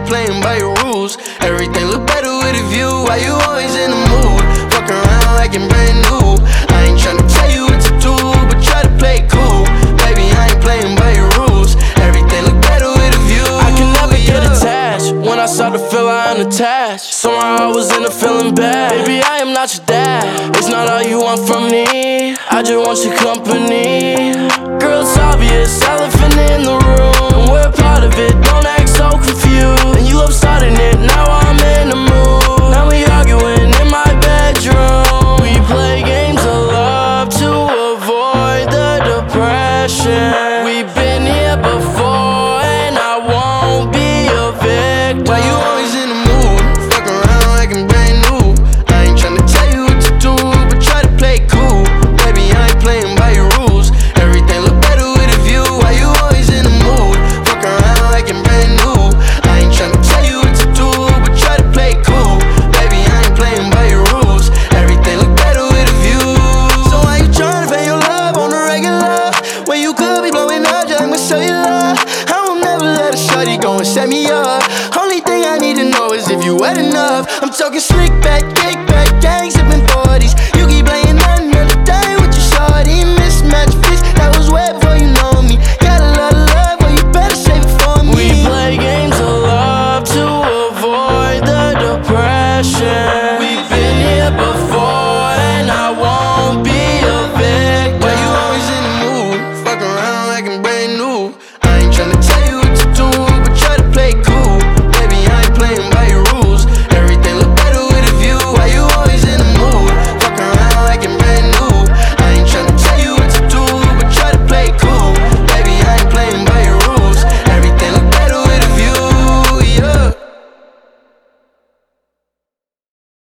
ain't playing by your rules. Everything look better with a view. Why you always in the mood? Fuck around like I'm brand new. I ain't tryna tell you what to do, but try to play it cool. Baby, I ain't playing by your rules. Everything look better with a view. I can never get attached. When I start to feel I unattached, somehow I was in a feeling bad. Baby, I am not your dad. It's not all you want from me. I just want your company. Girl, it's obvious, elephant in the room, and we're part of it. Don't act so confused. And you love starting it, now I'm in the mood. Now we arguing in my bedroom. We play games of love to avoid the depression. We've been here before, and I won't be a victim. Why you always in the mood? Fuck around like I'm brand new. I ain't tryna tell you what to do, but try to play it cool. Baby, I ain't playing by your rules. Everything look better with a view. Why you always in the mood? Fuck around like I'm brand new. I ain't tryna tell you what to do, but try to play it cool. Baby, I ain't playing by your rules. Everything look better with a view. So why you tryna pay your love on the regular when you could be blowing up just like my cellular? I will never let a shorty go and set me up. Only thing I need to know is if you wet enough. I'm talking slick back,